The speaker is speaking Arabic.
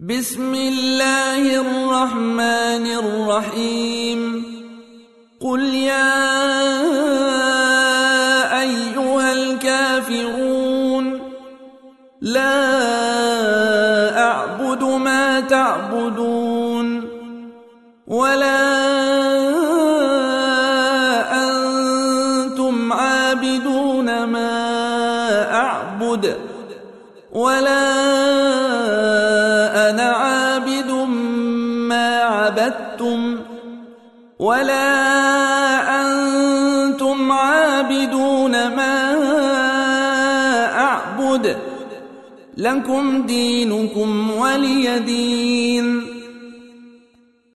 بسم الله الرحمن الرحيم قل يا أيها الكافرون لا أعبد ما تعبدون ولا أنتم عابدون ما أعبد ولا أنا عابد ما عبدتم ولا أنتم عابدون ما أعبد لكم دينكم ولي دين.